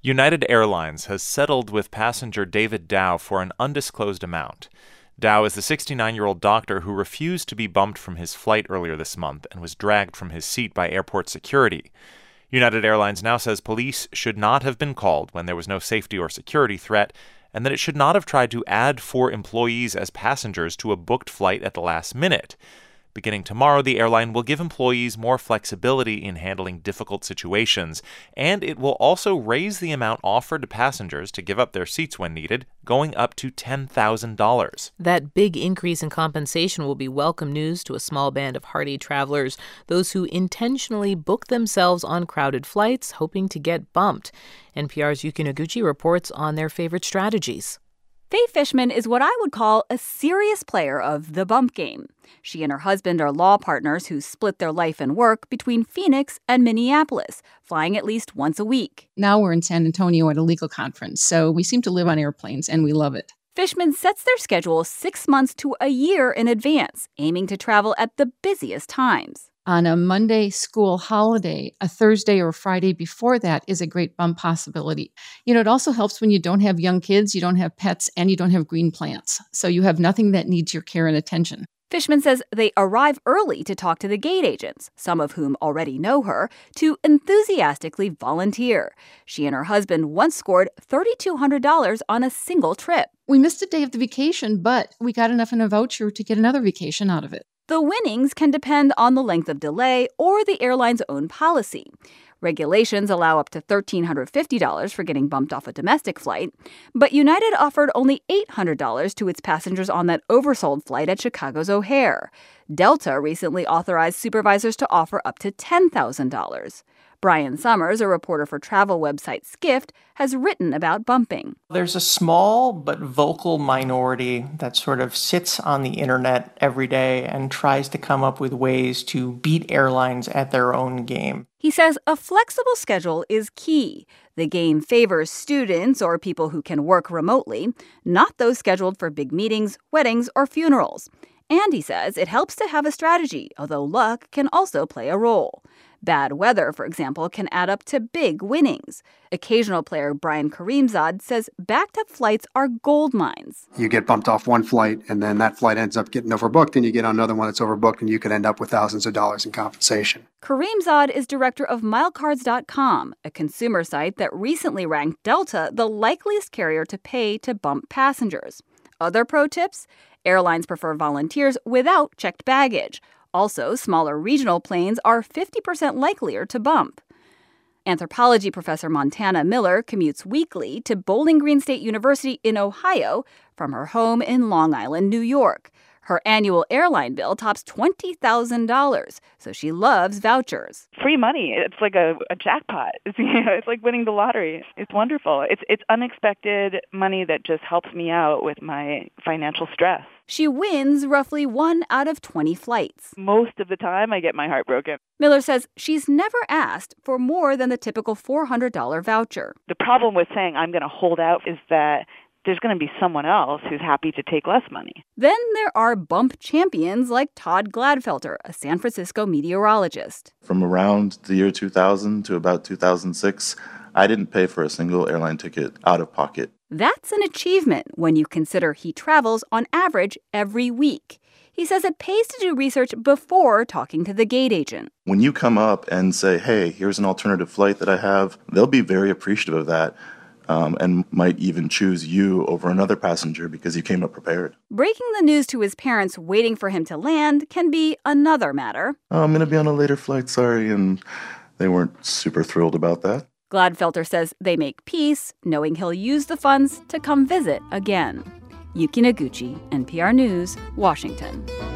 United Airlines has settled with passenger David Dow for an undisclosed amount. Dow is the 69-year-old doctor who refused to be bumped from his flight earlier this month and was dragged from his seat by airport security. United Airlines now says police should not have been called when there was no safety or security threat, and that it should not have tried to add 4 employees as passengers to a booked flight at the last minute. Beginning tomorrow, the airline will give employees more flexibility in handling difficult situations, and it will also raise the amount offered to passengers to give up their seats when needed, going up to $10,000. That big increase in compensation will be welcome news to a small band of hardy travelers, those who intentionally book themselves on crowded flights, hoping to get bumped. NPR's Yuki Noguchi reports on their favorite strategies. Faye Fishman is what I would call a serious player of the bump game. She and her husband are law partners who split their life and work between Phoenix and Minneapolis, flying at least once a week. Now we're in San Antonio at a legal conference, so we seem to live on airplanes, and we love it. Fishman sets their schedule 6 months to a year in advance, aiming to travel at the busiest times. On a Monday school holiday, a Thursday or Friday before that is a great bump possibility. It also helps when you don't have young kids, you don't have pets, and you don't have green plants. So you have nothing that needs your care and attention. Fishman says they arrive early to talk to the gate agents, some of whom already know her, to enthusiastically volunteer. She and her husband once scored $3,200 on a single trip. We missed a day of the vacation, but we got enough in a voucher to get another vacation out of it. The winnings can depend on the length of delay or the airline's own policy. Regulations allow up to $1,350 for getting bumped off a domestic flight, but United offered only $800 to its passengers on that oversold flight at Chicago's O'Hare. Delta recently authorized supervisors to offer up to $10,000. Brian Summers, a reporter for travel website Skift, has written about bumping. There's a small but vocal minority that sort of sits on the internet every day and tries to come up with ways to beat airlines at their own game. He says a flexible schedule is key. The game favors students or people who can work remotely, not those scheduled for big meetings, weddings, or funerals. And he says it helps to have a strategy, although luck can also play a role. Bad weather, for example, can add up to big winnings. Occasional player Brian Karimzad says backed-up flights are gold mines. You get bumped off one flight, and then that flight ends up getting overbooked, and you get on another one that's overbooked, and you could end up with thousands of dollars in compensation. Karimzad is director of Milecards.com, a consumer site that recently ranked Delta the likeliest carrier to pay to bump passengers. Other pro tips? Airlines prefer volunteers without checked baggage. Also, smaller regional planes are 50% likelier to bump. Anthropology professor Montana Miller commutes weekly to Bowling Green State University in Ohio from her home in Long Island, New York. Her annual airline bill tops $20,000, so she loves vouchers. Free money. It's like a jackpot. It's like winning the lottery. It's wonderful. It's unexpected money that just helps me out with my financial stress. She wins roughly 1 out of 20 flights. Most of the time, I get my heart broken. Miller says she's never asked for more than the typical $400 voucher. The problem with saying I'm going to hold out is that there's going to be someone else who's happy to take less money. Then there are bump champions like Todd Gladfelter, a San Francisco meteorologist. From around the year 2000 to about 2006, I didn't pay for a single airline ticket out of pocket. That's an achievement when you consider he travels on average every week. He says it pays to do research before talking to the gate agent. When you come up and say, hey, here's an alternative flight that I have, they'll be very appreciative of that. And might even choose you over another passenger because you came up prepared. Breaking the news to his parents waiting for him to land can be another matter. Oh, I'm going to be on a later flight, sorry, and they weren't super thrilled about that. Gladfelter says they make peace, knowing he'll use the funds to come visit again. Yuki Noguchi, NPR News, Washington.